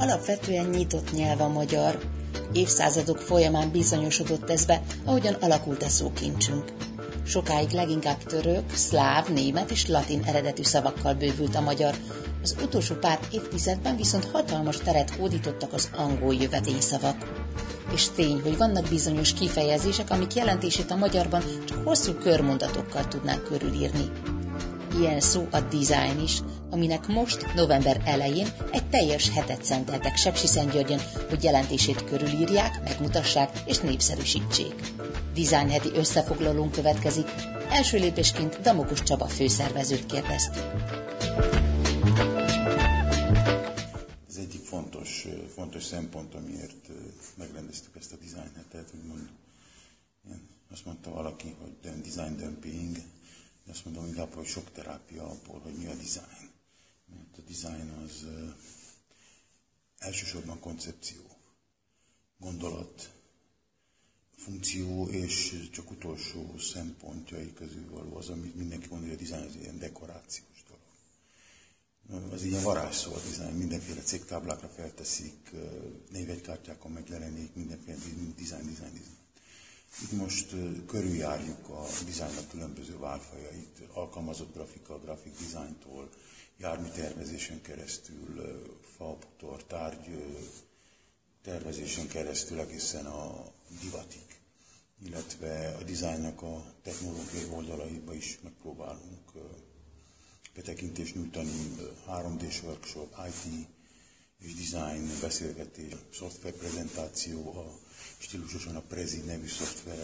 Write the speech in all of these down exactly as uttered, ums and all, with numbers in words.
Alapvetően nyitott nyelv a magyar. Évszázadok folyamán bizonyosodott ez be, ahogyan alakult a szókincsünk. Sokáig leginkább török, szláv, német és latin eredetű szavakkal bővült a magyar. Az utolsó pár évtizedben viszont hatalmas teret hódítottak az angol jövedényszavak. És tény, hogy vannak bizonyos kifejezések, amik jelentését a magyarban csak hosszú körmondatokkal tudnánk körülírni. Ilyen szó a design is, aminek most, november elején egy teljes hetet szenteltek Sepsiszentgyörgyön, hogy jelentését körülírják, megmutassák és népszerűsítsék. Design heti összefoglalón következik. Első lépésként Damokos Csaba főszervezőt kérdeztük. Ez egyik fontos, fontos szempont, amiért megrendeztük ezt a design hetet, úgymond. Azt mondta valaki, hogy design dumping. Azt mondom inkább, hogy sok terápia abból, hogy mi a design. Mert a design az uh, elsősorban koncepció, gondolat, funkció, és csak utolsó szempontjai közül való az, amit mindenki mondja, hogy a design az ilyen dekorációs dolog. Az ilyen varázsszó a design, mindenféle cégtáblákra felteszik, uh, névjegykártyákon megjelenik, mindenféle design, design, design. Itt most uh, körüljárjuk a dizájnnak különböző válfajait, alkalmazott grafika, grafik dizájntól, járműtervezésen keresztül, uh, fabutor, tárgy uh, tervezésen keresztül egészen a divatig, illetve a dizájnnak a technológiai oldalaiba is megpróbálunk uh, betekintést nyújtani, uh, három dés workshop, i té és design beszélgetés, szoftverprezentáció, a stílusosan a Prezi nevű szoftver,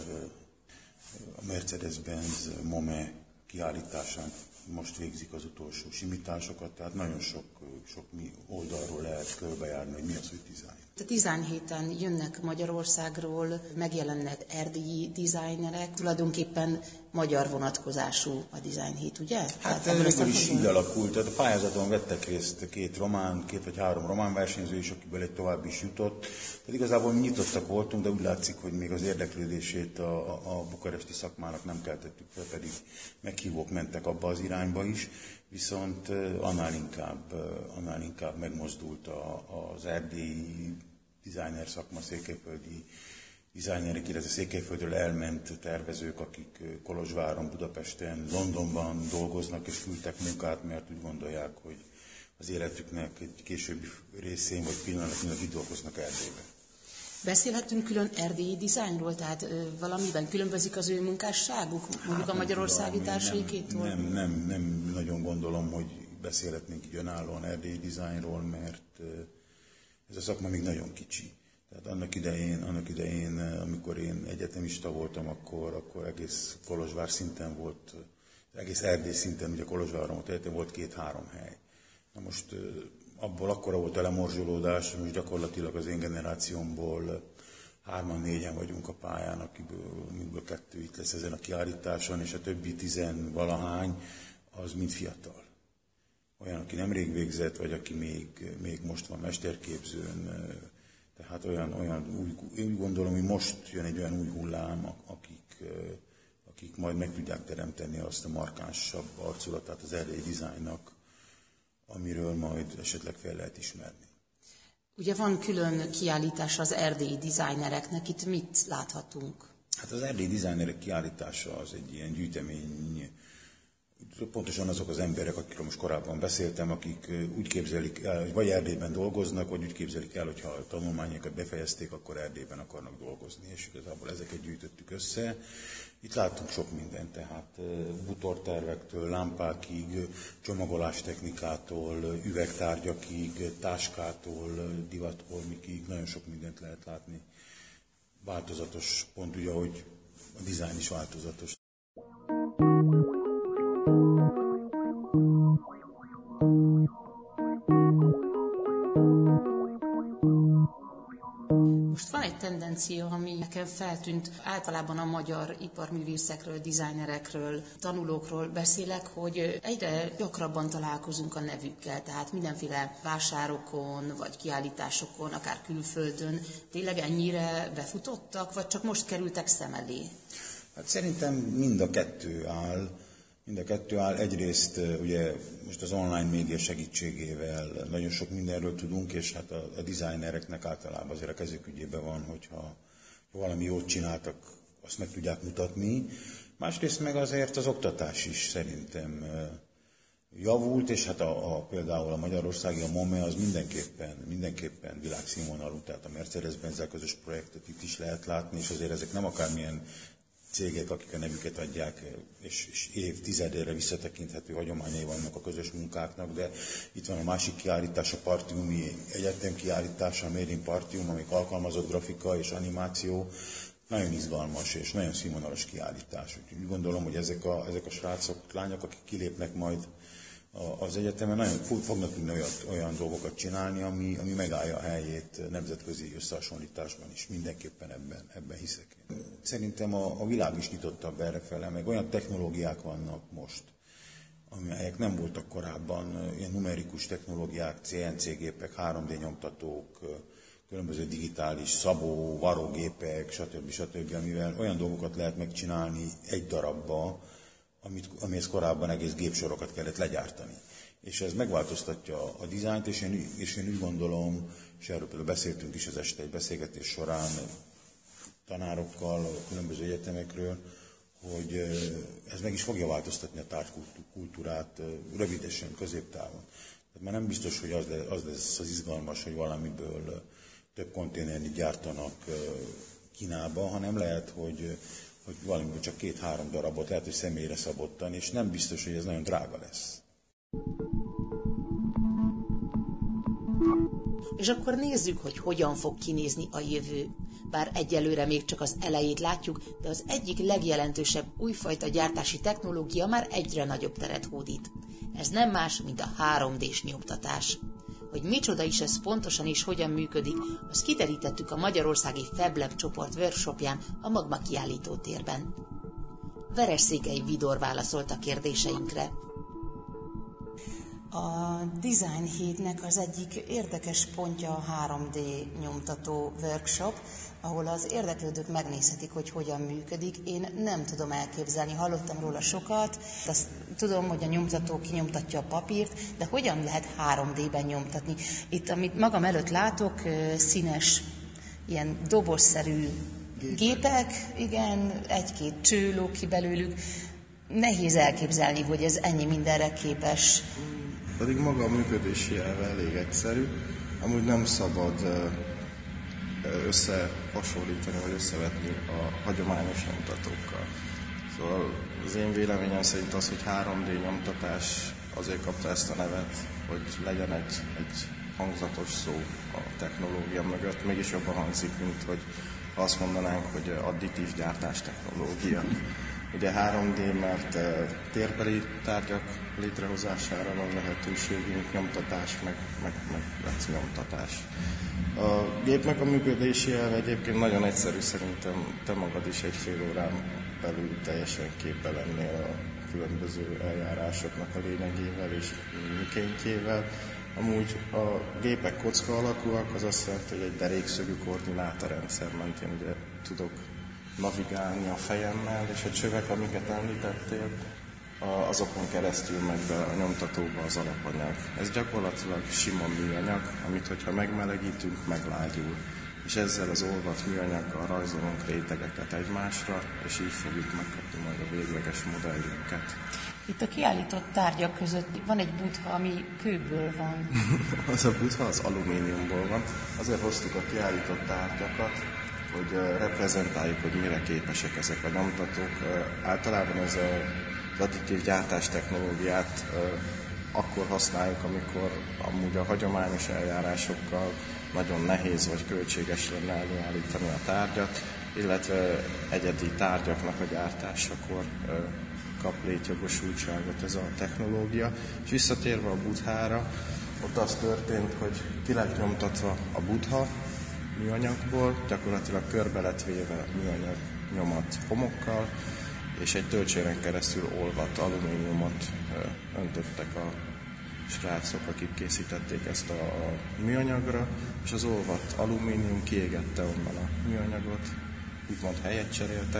a Mercedes-Benz MOME kiállításán most végzik az utolsó simításokat, tehát nagyon sok, sok oldalról lehet körbejárni, hogy mi az, hogy design. A Design héten jönnek Magyarországról, megjelennek erdélyi designerek, tulajdonképpen magyar vonatkozású a Design hét, ugye? Hát végül is így alakult. Tehát a pályázaton vettek részt két román, két vagy három román versenyző is, akiből egy tovább is jutott. Tehát igazából mi nyitottak voltunk, de úgy látszik, hogy még az érdeklődését a, a, a bukaresti szakmának nem keltettük fel, pedig meghívók mentek abba az irányba is. Viszont annál inkább, annál inkább megmozdult a, az erdélyi designer szakma, székelyföldi designerek, illetve Székelyföldről elment tervezők, akik Kolozsváron, Budapesten, Londonban dolgoznak és küldtek munkát, mert úgy gondolják, hogy az életüknek egy későbbi részén vagy pillanatban itt dolgoznak Erdélyben. Beszélhetünk külön erdélyi dizájnról, tehát ö, valamiben különbözik az ő munkásságuk, mondjuk hát a magyarországi társaikétól? Nem, nem, nem, nem nagyon gondolom, hogy beszélhetnénk így önállóan erdélyi dizájnról, mert ez a szakma még nagyon kicsi. Tehát annak idején, annak idején, amikor én egyetemista voltam, akkor, akkor egész Kolozsvár szinten volt, egész Erdély szinten, ugye Kolozsváron volt két-három hely. Na most abból akkora volt a lemorzsolódás, most gyakorlatilag az én generációmból hárman, négyen vagyunk a pályán, akiből mindből kettő itt lesz ezen a kiállításon, és a többi tizen valahány, az mind fiatal. Olyan, aki nemrég végzett, vagy aki még, még most van mesterképzőn, tehát olyan, olyan új, úgy gondolom, hogy most jön egy olyan új hullám, akik, akik majd meg tudják teremteni azt a markánsabb arculatát az erdélyi dizájnnak, amiről majd esetleg fel lehet ismerni. Ugye van külön kiállítás az erdélyi dizájnereknek, itt mit láthatunk? Hát az erdélyi dizájnerek kiállítása az egy ilyen gyűjtemény, pontosan azok az emberek, akikről most korábban beszéltem, akik úgy képzelik el, hogy vagy Erdélyben dolgoznak, vagy úgy képzelik el, hogy ha a tanulmányokat befejezték, akkor Erdélyben akarnak dolgozni, és igazából ezeket gyűjtöttük össze. Itt láttunk sok mindent, tehát bútortervektől, lámpákig, csomagolástechnikától, üvegtárgyakig, táskától, divatholmikig, nagyon sok mindent lehet látni. Változatos, pont ugye, ahogy a dizájn is változatos. Most van egy tendencia, ami nekem feltűnt, általában a magyar iparművészekről, dizájnerekről, tanulókról beszélek, hogy egyre gyakrabban találkozunk a nevükkel, tehát mindenféle vásárokon, vagy kiállításokon, akár külföldön. Tényleg ennyire befutottak, vagy csak most kerültek szem elé? Hát szerintem mind a kettő áll. Mind a kettő áll. Egyrészt ugye most az online média segítségével nagyon sok mindenről tudunk, és hát a, a designereknek általában azért a kezük ügyében van, hogyha valami jót csináltak, azt meg tudják mutatni. Másrészt meg azért az oktatás is szerintem javult, és hát a, a, például a magyarországi, a MOME az mindenképpen, mindenképpen világszínvonalú, tehát a Mercedes-Benz-el közös projektet itt is lehet látni, és azért ezek nem akármilyen cégek, akik a nevüket adják, és, és évtizedére visszatekinthető hagyományai vannak a közös munkáknak, de itt van a másik kiállítás, a Partiumi Egyetem kiállítása, a Made in Partium, amik alkalmazott grafika és animáció. Nagyon izgalmas és nagyon színvonalas kiállítás. Úgy gondolom, hogy ezek a, ezek a srácok, lányok, akik kilépnek majd az egyetemen, nagyon fognak tudni olyan, olyan dolgokat csinálni, ami, ami megállja a helyét nemzetközi összehasonlításban is. Mindenképpen ebben, ebben hiszek. Szerintem a, a világ is nyitottabb errefele, meg olyan technológiák vannak most, amelyek nem voltak korábban, ilyen numerikus technológiák, cé en cé gépek, három dé nyomtatók, különböző digitális szabó, varógépek, stb. stb., amivel olyan dolgokat lehet megcsinálni egy darabba, amit, amihez korábban egész gépsorokat kellett legyártani. És ez megváltoztatja a dizájnt, és én, és én úgy gondolom, és erről például beszéltünk is az este egy beszélgetés során tanárokkal, a különböző egyetemekről, hogy ez meg is fogja változtatni a tárgykultúrát rövidesen, középtávon. Tehát már nem biztos, hogy az lesz az, lesz az izgalmas, hogy valamiből több konténert gyártanak Kínába, hanem lehet, hogy, hogy valamiből csak két-három darabot, lehet, hogy személyre szabottan, és nem biztos, hogy ez nagyon drága lesz. És akkor nézzük, hogy hogyan fog kinézni a jövő. Bár egyelőre még csak az elejét látjuk, de az egyik legjelentősebb újfajta gyártási technológia már egyre nagyobb teret hódít. Ez nem más, mint a három dés nyomtatás. Hogy micsoda is ez pontosan és hogyan működik, azt kiterítettük a magyarországi FabLab csoport workshopján a Magma kiállító térben. Veresszékely Vidor válaszolt a kérdéseinkre. A Design Hétnek az egyik érdekes pontja a három dé nyomtató workshop, ahol az érdeklődők megnézhetik, hogy hogyan működik. Én nem tudom elképzelni, hallottam róla sokat, azt tudom, hogy a nyomtató kinyomtatja a papírt, de hogyan lehet három dében nyomtatni? Itt, amit magam előtt látok, színes, ilyen dobozszerű gépek, igen, egy-két cső lóg ki belőlük. Nehéz elképzelni, hogy ez ennyi mindenre képes. Pedig maga a működési elve elég egyszerű, amúgy nem szabad összehasonlítani vagy összevetni a hagyományos nyomtatókkal. Szóval az én véleményem szerint az, hogy három dé nyomtatás azért kapta ezt a nevet, hogy legyen egy, egy hangzatos szó a technológia mögött, mégis jobban hangzik, mint hogy azt mondanánk, hogy additív gyártás technológia. Ugye három dé, mert térbeli tárgyak létrehozására van lehetőségünk, nyomtatás, meg, meg, meg nyomtatás. A gépnek a működési elve egyébként nagyon egyszerű, szerintem te magad is egy fél órán belül teljesen képbe lennél a különböző eljárásoknak a lényegével és mikéntjével. Amúgy a gépek kocka alakúak, az azt jelenti, hogy egy derékszögű koordinátorrendszer mentén ugye tudok navigálni a fejemmel, és a csövek, amiket említettél, azokon keresztül megy be a nyomtatóba az alapanyag. Ez gyakorlatilag sima műanyag, amit hogyha megmelegítünk, meglágyul. És ezzel az olvadt műanyaggal rajzolunk rétegeket egymásra, és így fogjuk megkapni majd a végleges modellünket. Itt a kiállított tárgyak között van egy butha, ami kőből van. Az a butha az alumíniumból van. Azért hoztuk a kiállított tárgyakat, hogy reprezentáljuk, hogy mire képesek ezek a nyomtatók. Általában ez az additív gyártás technológiát akkor használjuk, amikor amúgy a hagyományos eljárásokkal nagyon nehéz vagy költséges lenne előállítani a tárgyat, illetve egyedi tárgyaknak a gyártásakor kap létjogosultságot ez a technológia. És visszatérve a buthára, ott az történt, hogy ki lett nyomtatva a butha műanyagból, gyakorlatilag körbe lett véve műanyag nyomat homokkal, és egy töltséren keresztül olvadt alumíniumot öntöttek a srácok, akik készítették ezt a, a műanyagra, és az olvadt alumínium kiégette onnan a műanyagot, úgymond helyet cseréltek,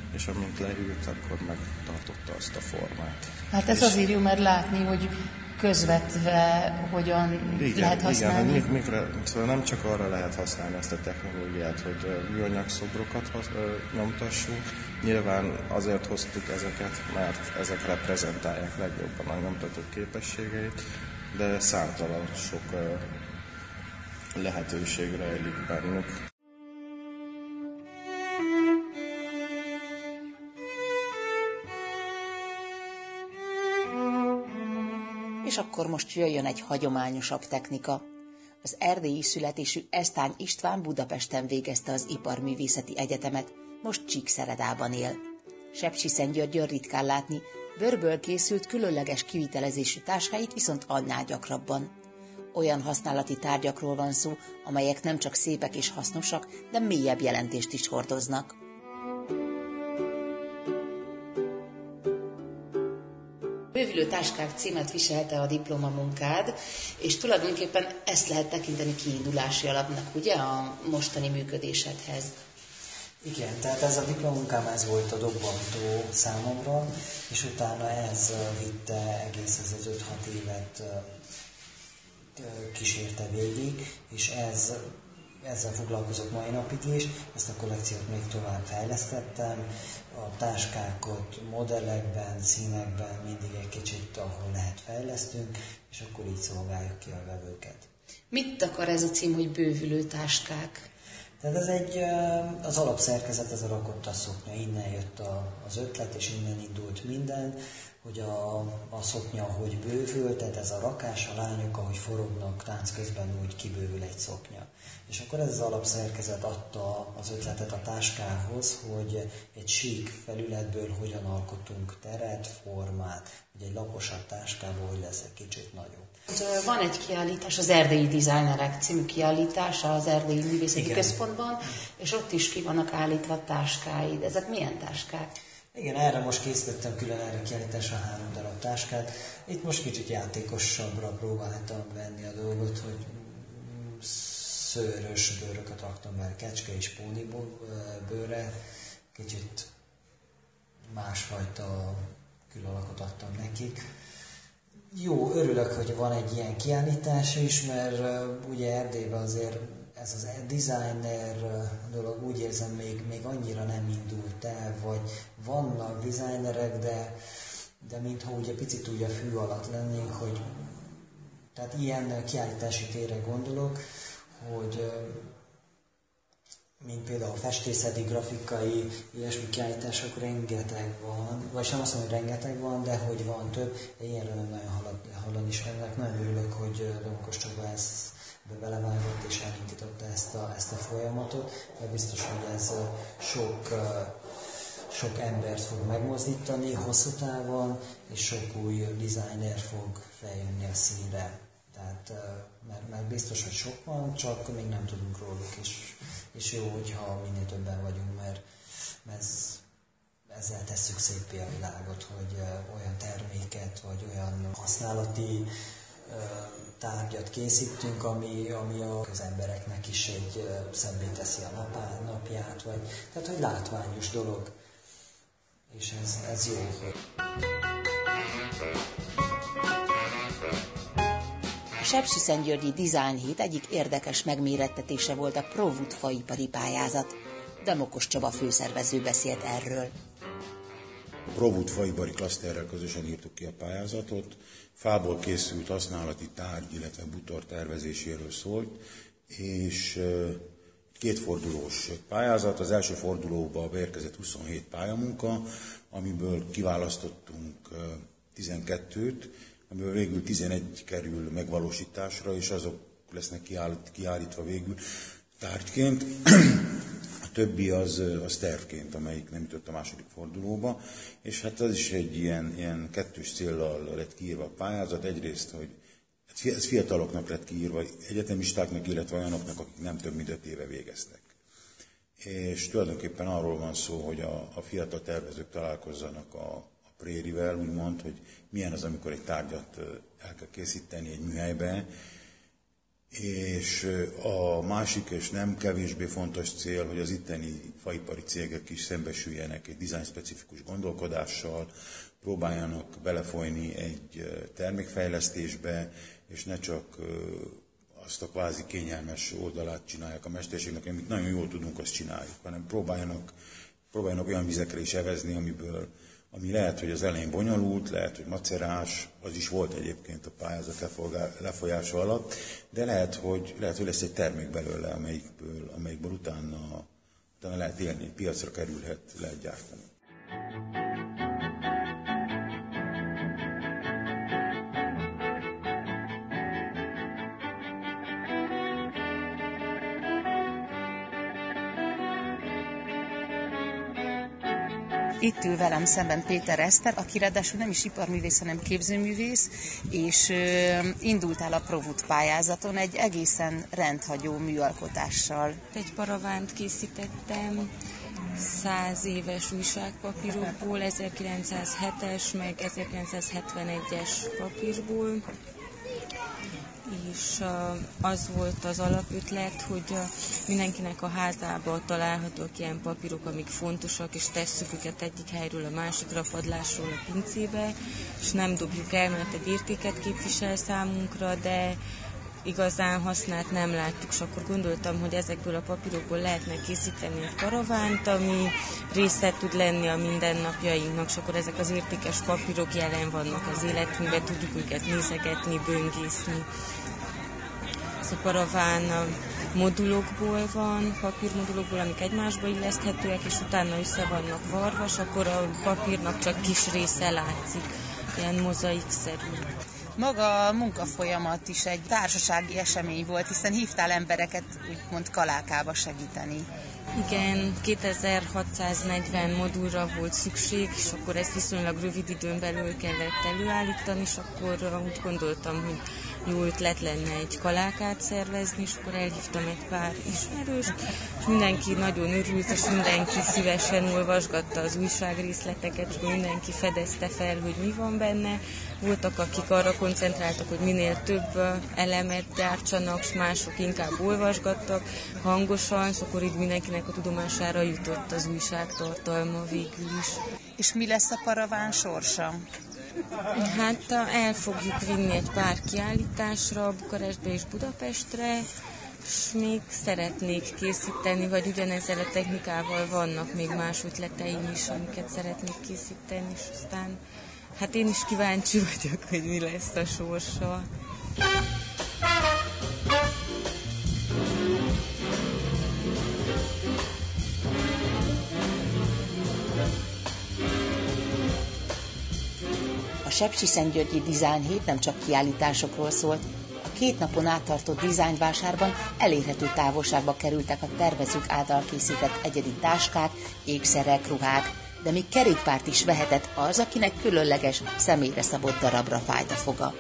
és amint lehűlt, akkor megtartotta azt a formát. Hát ez és azért jó, mert látni, hogy közvetve hogyan igen, lehet használni. Igen, hogy mikre, szóval nem csak arra lehet használni ezt a technológiát, hogy műanyag szobrokat hasz, nyomtassunk. Nyilván azért hoztuk ezeket, mert ezek reprezentálják legjobban a nyomtató képességeit, de számtalan sok lehetőség rejlik bennük. És akkor most jöjjön egy hagyományosabb technika. Az erdélyi születésű Esztány István Budapesten végezte az Iparművészeti Egyetemet, most Csíkszeredában él. Sepsiszentgyörgyön ritkán látni, bőrből készült különleges kivitelezésű táskáit viszont annál gyakrabban. Olyan használati tárgyakról van szó, amelyek nem csak szépek és hasznosak, de mélyebb jelentést is hordoznak. Bővülő táskák címet viselte a diplomamunkád, és tulajdonképpen ezt lehet tekinteni kiindulási alapnak, ugye, a mostani működésedhez. Igen, tehát ez a diplomamunkám, ez volt a dobbantó számomra, és utána ez vitte egész ez az öt-hat évet kísérte végig, és ez, ezzel foglalkozok mai napig is. Ezt a kollekciót még tovább fejlesztettem, a táskákat modellekben, színekben mindig egy kicsit, ahol lehet fejlesztünk, és akkor így szolgáljuk ki a vevőket. Mit akar ez a cím, hogy bővülő táskák? Tehát ez egy, az alapszerkezet, ez a rakott szoknya, innen jött a, az ötlet, és innen indult minden, hogy a, a szoknya hogy bővül, tehát ez a rakás, a lányok, ahogy forognak tánc közben, úgy kibővül egy szoknya. És akkor ez az alapszerkezet adta az ötletet a táskához, hogy egy sík felületből hogyan alkotunk teret, formát, hogy egy laposabb táskából hogy lesz egy kicsit nagyobb. Van egy kiállítás, az Erdélyi Designerek című kiállítás az Erdélyi Művészeti Igen. Központban, és ott is ki vannak állítva táskáid. Ezek milyen táskák? Igen, erre most készítettem külön erre kiállításra három darab táskát. Itt most kicsit játékosabbra próbáltam venni a dolgot, hogy szőrös bőröket raktam be, kecske és póni bőrre, kicsit másfajta külalakot adtam nekik. Jó, örülök, hogy van egy ilyen kiállítás is, mert uh, ugye Erdélyben azért ez az designer dolog, úgy érzem, még, még annyira nem indult el, vagy vannak designerek, de, de mintha ugye picit úgy a fű alatt lennénk, hogy tehát ilyen kiállítási térre gondolok, hogy mint például festészeti, grafikai, ilyesmi kiállítások rengeteg van, vagy nem azt mondom, hogy rengeteg van, de hogy van több, ilyenre nem nagyon hallani is ennek. Nagyon örülök, hogy Domokos Csaba ezt belevágott és elindította ezt a, ezt a folyamatot, mert biztos, hogy ez sok, sok embert fog megmozdítani hosszú távon, és sok új designer fog feljönni a színre. Tehát, mert, mert biztos, hogy sok van, csak még nem tudunk róluk, és, és jó, hogyha minél többen vagyunk, mert, mert ez, ezzel tesszük széppé a világot, hogy olyan terméket, vagy olyan használati tárgyat készítünk, ami, ami a közembereknek is egy szebbé teszi a napá, napját, vagy, tehát hogy látványos dolog, és ez, ez jó. A Sepsiszentgyörgyi Design Hét egyik érdekes megmérettetése volt a ProWood faipari pályázat. Domokos Csaba főszervező beszélt erről. A ProWood faipari klaszterrel közösen írtuk ki a pályázatot. Fából készült használati tárgy, illetve bútor tervezéséről szólt, és kétfordulós pályázat. Az első fordulóba beérkezett huszonhét pályamunka, amiből kiválasztottunk tizenkettőt, amiből végül tizenegy kerül megvalósításra, és azok lesznek kiállítva végül tárgyként. A többi az, az tervként, amelyik nem jutott a második fordulóba, és hát az is egy ilyen, ilyen kettős céllal lett kiírva a pályázat. Egyrészt, hogy ez fiataloknak lett kiírva, egyetemistáknak, illetve olyanoknak, akik nem több mint öt éve végeztek. És tulajdonképpen arról van szó, hogy a, a fiatal tervezők találkozzanak a, a prérivel, úgymond, hogy milyen az, amikor egy tárgyat el kell készíteni egy műhelybe, És a másik és nem kevésbé fontos cél, hogy az itteni faipari cégek is szembesüljenek egy dizájn-specifikus gondolkodással, próbáljanak belefolyni egy termékfejlesztésbe, és ne csak azt a kvázi kényelmes oldalát csinálják a mesterségnek, amit nagyon jól tudunk, azt csináljuk, hanem próbáljanak, próbáljanak olyan vizekre is evezni, amiből, ami lehet, hogy az elején bonyolult, lehet, hogy macerás, az is volt egyébként a pályázat lefolyása alatt, de lehet, hogy, lehet, hogy lesz egy termék belőle, amelyikből, amelyikből utána, utána lehet élni, piacra kerülhet, lehet gyártani. Itt ül velem szemben Péter Eszter, aki ráadásul nem is iparművész, hanem képzőművész, és ö, indultál a Provut pályázaton egy egészen rendhagyó műalkotással. Egy paravánt készítettem száz éves újságpapírokból, ezerkilencszázhetes meg ezerkilencszázhetvenegyes papírból, és az volt az alapötlet, hogy mindenkinek a házában találhatók ilyen papírok, amik fontosak, és tesszük őket egyik helyről a másikra, padlásról a pincébe, és nem dobjuk el, mert egy értéket képvisel számunkra, de igazán használt nem látjuk, és akkor gondoltam, hogy ezekből a papírokból lehetne készíteni egy karavánt, ami része tud lenni a mindennapjainknak, és akkor ezek az értékes papírok jelen vannak az életünkben, tudjuk őket nézegetni, böngészni. Ez a karaván modulokból van, papírmodulokból, amik egymásba illeszthetőek, és utána össze vannak varva, és akkor a papírnak csak kis része látszik, ilyen mozaikszerű. Maga a munkafolyamat is egy társasági esemény volt, hiszen hívtál embereket úgymond kalákába segíteni. Igen, kétezer-hatszáznegyven modulra volt szükség, és akkor ezt viszonylag rövid időn belül kellett előállítani, és akkor úgy gondoltam, hogy jó ötlet lenne egy kalákát szervezni, és akkor elhívtam egy pár ismerőst, és mindenki nagyon örült, és mindenki szívesen olvasgatta az újságrészleteket, és mindenki fedezte fel, hogy mi van benne. Voltak, akik arra koncentráltak, hogy minél több elemet gyártsanak, és mások inkább olvasgattak hangosan, és akkor így mindenkinek a tudomására jutott az újság tartalma végül is. És mi lesz a paraván sorsa? Hát el fogjuk vinni egy pár kiállításra, Bukarestbe és Budapestre, és még szeretnék készíteni, vagy ugyanezzel a technikával vannak még más ötleteim is, amiket szeretnék készíteni, és aztán hát én is kíváncsi vagyok, hogy mi lesz a sorsa. A Sepsiszentgyörgyi Design Hét nem csak kiállításokról szólt, a két napon áttartó dizájnvásárban elérhető távolságba kerültek a tervezők által készített egyedi táskák, ékszerek, ruhák, de még kerékpárt is vehetett az, akinek különleges, személyre szabott darabra fájt a foga.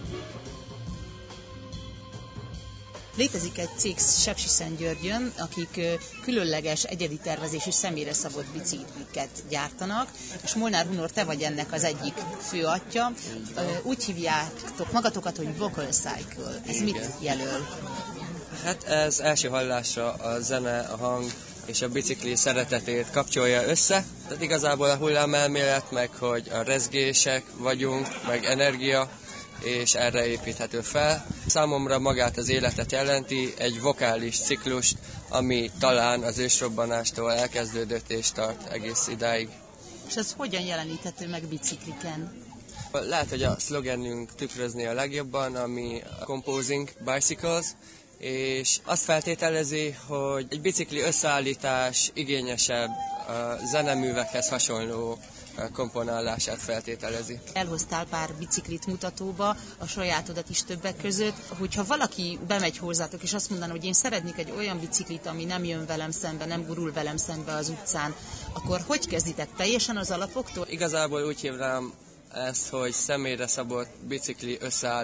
Létezik egy cég Sepsiszentgyörgyön, akik különleges, egyedi tervezésű, személyre szabott bicikliket gyártanak, és Molnár Hunor, te vagy ennek az egyik főatja. Úgy hívjátok magatokat, hogy Vocal Cycle. Ez mit jelöl? Hát ez első hallásra a zene, a hang és a bicikli szeretetét kapcsolja össze. Tehát igazából a hullámelmélet, meg hogy a rezgések vagyunk, meg energia, és erre építhető fel. Számomra magát az életet jelenti, egy vokális ciklust, ami talán az ősrobbanástól elkezdődött és tart egész idáig. És ez hogyan jeleníthető meg bicikliken? Lehet, hogy a szlogenünk tükrözni a legjobban, ami a Composing Bicycles, és azt feltételezi, hogy egy bicikli összeállítás igényesebb, a zeneművekhez hasonló komponálását feltételezi. Elhoztál pár biciklit mutatóba, a sajátodat is többek között. Hogyha valaki bemegy hozzátok, és azt mondaná, hogy én szeretnék egy olyan biciklit, ami nem jön velem szembe, nem gurul velem szembe az utcán, akkor hogy kezditek? Teljesen az alapoktól? Igazából úgy hívnám ezt, hogy személyre szabott bicikli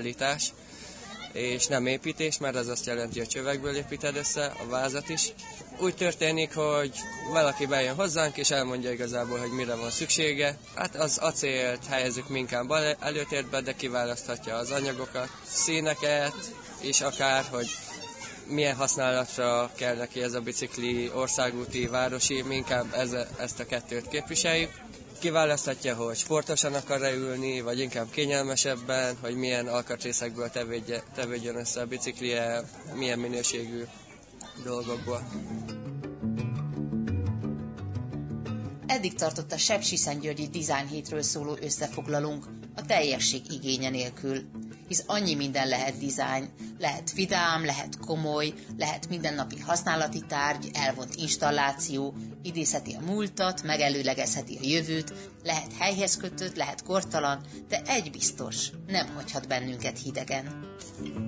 összeállítás, és nem építés, mert ez azt jelenti, hogy csövekből építed össze, a vázat is, úgy történik, hogy valaki bejön hozzánk, és elmondja igazából, hogy mire van szüksége. Hát az acélt helyezzük mi inkább előtérbe, de kiválaszthatja az anyagokat, színeket, és akár, hogy milyen használatra kell neki ez a bicikli, országúti, városi, mi inkább ez, ezt a kettőt képviseljük. Kiválaszthatja, hogy sportosan akar-e ülni, vagy inkább kényelmesebben, hogy milyen alkatrészekből tevődje, tevődjön össze a biciklie, milyen minőségű dolgokból. Eddig tartott a Sepsiszentgyörgyi Design Hétről szóló összefoglalónk a teljesség igénye nélkül. Hisz annyi minden lehet dizájn, lehet vidám, lehet komoly, lehet mindennapi használati tárgy, elvont installáció, idézheti a múltat, megelőlegezheti a jövőt, lehet helyhez kötött, lehet kortalan, de egy biztos, nem hagyhat bennünket hidegen.